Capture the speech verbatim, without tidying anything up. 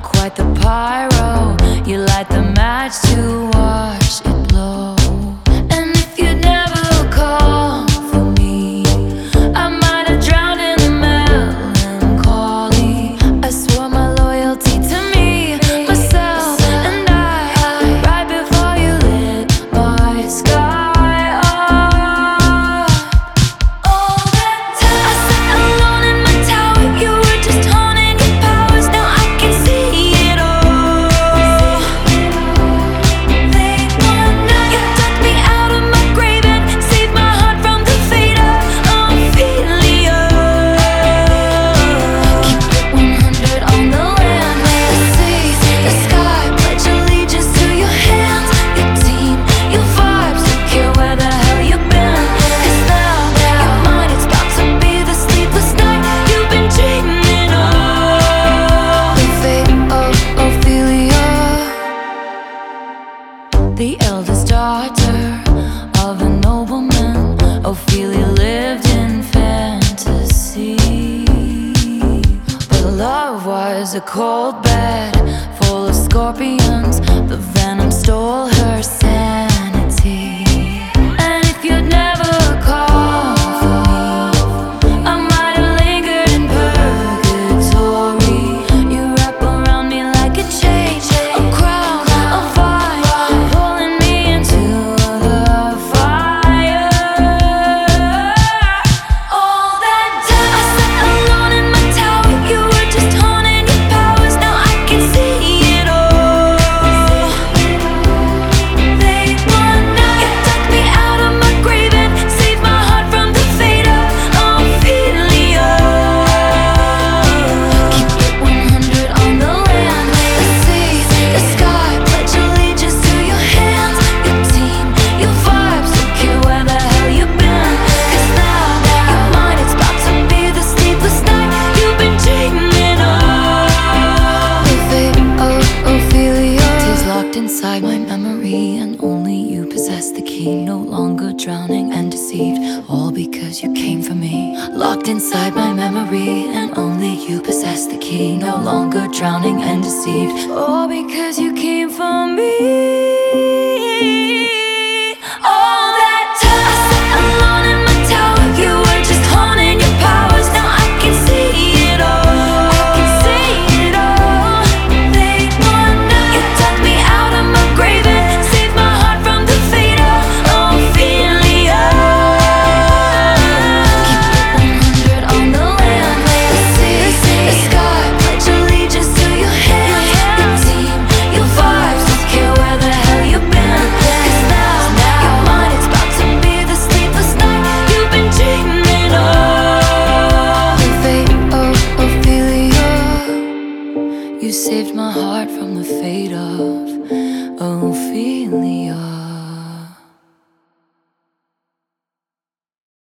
quite the pyro. You light the match to watch it blow. And if you'd never call for me, I might have drowned in the melancholy. I swore my loyalty to me, myself, and I, right before you lit my sky up. All that time I sat alone in my tower, you were just haunting your powers. Now I can see it all. They wanna, you dug me out of my grave and saved my heart from the fate of Ophelia. Keep it one hundred on the land, the sea, the sky. Pledge allegiance to your hands, your team, your vibes. Don't care where the hell you've been, 'cause now your mind, it's about to be the sleepless night you've been dreaming of. The fate of Ophelia, the eldest daughter of a nobleman. Ophelia lived in fantasy, but love was a cold bed full of scorpions. The venom stole her sanity. And if you'd never call for me, I might have lingered in purgatory. You wrap around me like a chain, a crown, a vine, pulling me into the fire. All that time I sat alone in my tower, you were just haunting your powers. Now I can see it all. They wanna, you dug me out of my grave and saved my heart from the fate of Ophelia. Keep it one hundred on the land, the sea, the sky. Pledge allegiance to your hands, your team, your vibes. Don't care where the hell you've been, 'cause now your mind, it's about to be the sleepless night you've been dreaming of. The fate of Ophelia is locked inside my memory, and only you possess the key. No longer drowning and deceived, all because you came for me. Locked inside my memory, and only you possess the key. No longer drowning and deceived, all because you came for me. All that time I sat alone in my tower, you were just haunting your powers. Now I can see it all. I can see it all. They wanna, you dug me out of my grave and saved my heart from the fate of Ophelia. Keep it one hundred on the land, the sea, the sky. Pledge allegiance to your hands, your team, your vibes. Don't care where the hell you've been, 'cause now your mind, it's about to be the sleepless night you've been dreaming of. The fate of Ophelia, you saved my heart from the fate of